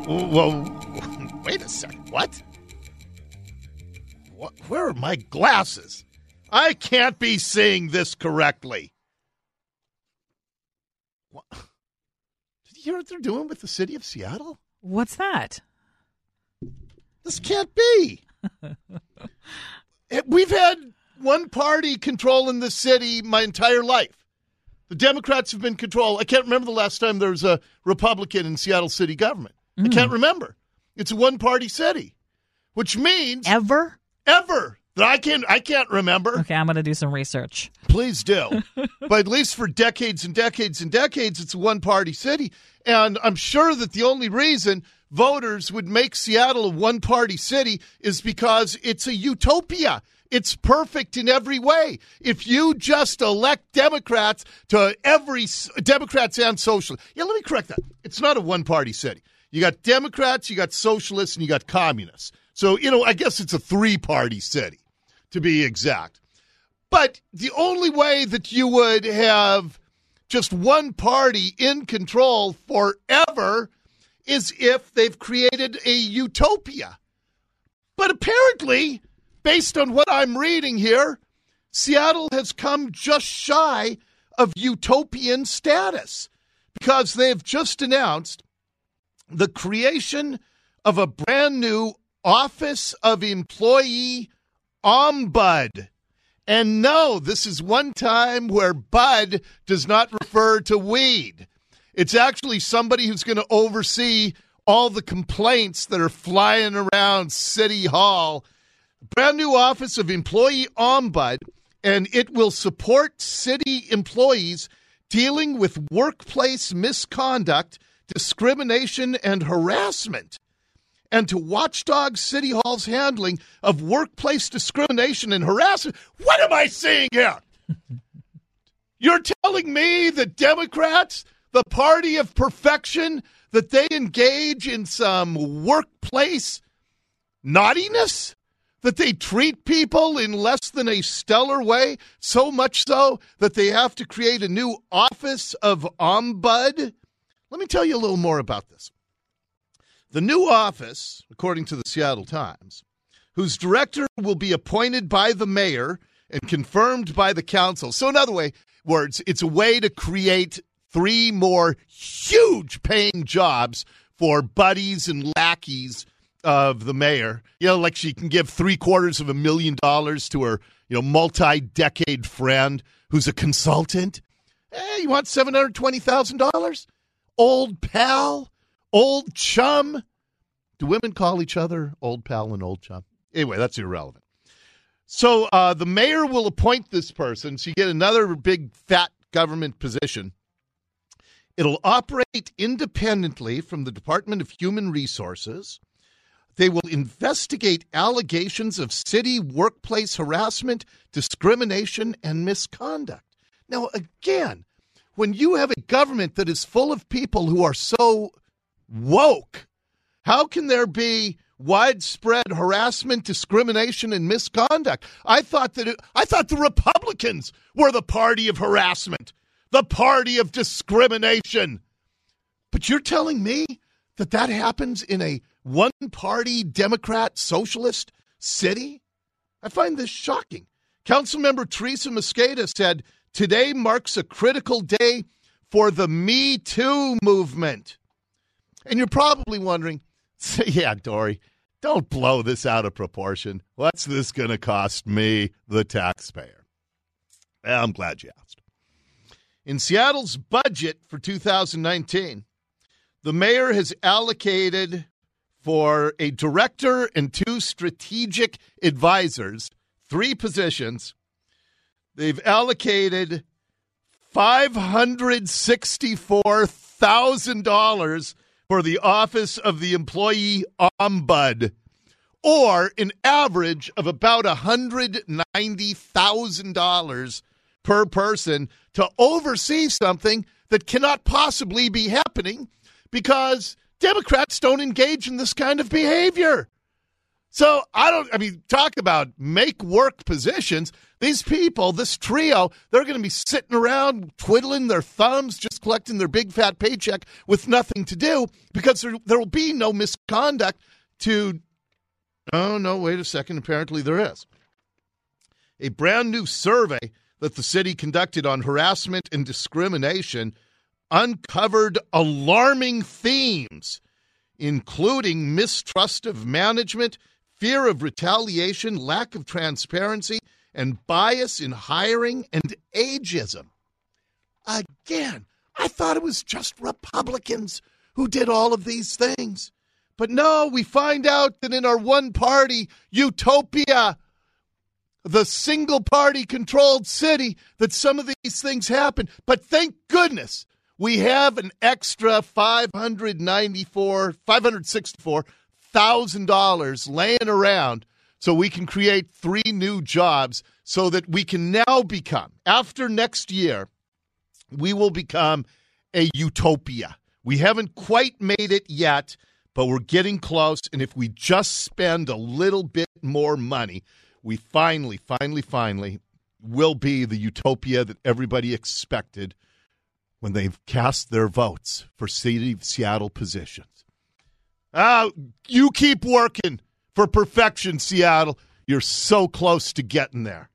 Well, wait a second. What? Where are my glasses? I can't be seeing this correctly. What? Did you hear what they're doing with the city of Seattle? What's that? This can't be. We've had one party controlling the city my entire life. The Democrats have been control. I can't remember the last time there was a Republican in Seattle city government. I can't remember. It's a one-party city, which means Ever that I can't remember. Okay, I'm going to do some research. Please do. But at least for decades and decades and decades, it's a one-party city. And I'm sure that the only reason voters would make Seattle a one-party city is because it's a utopia. It's perfect in every way. If you just elect Democrats Democrats and socialists. Yeah, let me correct that. It's not a one-party city. You got Democrats, you got socialists, and you got communists. So, I guess it's a three-party city, to be exact. But the only way that you would have just one party in control forever is if they've created a utopia. But apparently, based on what I'm reading here, Seattle has come just shy of utopian status because they've just announced the creation of a brand new Office of Employee Ombud. And no, this is one time where bud does not refer to weed. It's actually somebody who's going to oversee all the complaints that are flying around City Hall. Brand new Office of Employee Ombud, and it will support city employees dealing with workplace misconduct, discrimination, and harassment, and to watchdog City Hall's handling of workplace discrimination and harassment. What am I seeing here? You're telling me that Democrats, the party of perfection, that they engage in some workplace naughtiness? That they treat people in less than a stellar way, so much so that they have to create a new Office of Ombud? Let me tell you a little more about this. The new office, according to the Seattle Times, whose director will be appointed by the mayor and confirmed by the council. So in other words, it's a way to create 3 more huge paying jobs for buddies and lackeys of the mayor. Like she can give $750,000 to her, multi-decade friend who's a consultant. Hey, you want $720,000? Old pal? Old chum? Do women call each other old pal and old chum? Anyway, that's irrelevant. So the mayor will appoint this person, so you get another big fat government position. It'll operate independently from the Department of Human Resources. They will investigate allegations of city workplace harassment, discrimination, and misconduct. Now, again, when you have a government that is full of people who are so woke, how can there be widespread harassment, discrimination, and misconduct? I thought the Republicans were the party of harassment, the party of discrimination. But you're telling me that happens in a one-party Democrat socialist city? I find this shocking. Councilmember Teresa Mosqueda said, "Today marks a critical day for the Me Too movement." And you're probably wondering, yeah, Dory, don't blow this out of proportion. What's this going to cost me, the taxpayer? Well, I'm glad you asked. In Seattle's budget for 2019, the mayor has allocated for a director and 2 strategic advisors, 3 positions. They've allocated $564,000 for the Office of the Employee Ombud, or an average of about $190,000 per person to oversee something that cannot possibly be happening because Democrats don't engage in this kind of behavior. So talk about make work positions. These people, this trio, they're going to be sitting around twiddling their thumbs, just collecting their big fat paycheck with nothing to do because there will be no misconduct to. Oh, no, wait a second. Apparently there is. A brand new survey that the city conducted on harassment and discrimination uncovered alarming themes, including mistrust of management, fear of retaliation, lack of transparency, and bias in hiring and ageism. Again, I thought it was just Republicans who did all of these things. But no, we find out that in our one-party utopia, the single-party controlled city, that some of these things happen. But thank goodness we have an extra $564,000 laying around so we can create 3 new jobs so that we can now become, after next year, we will become a utopia. We haven't quite made it yet, but we're getting close. And if we just spend a little bit more money, we finally will be the utopia that everybody expected when they've cast their votes for City of Seattle positions. You keep working for perfection, Seattle. You're so close to getting there.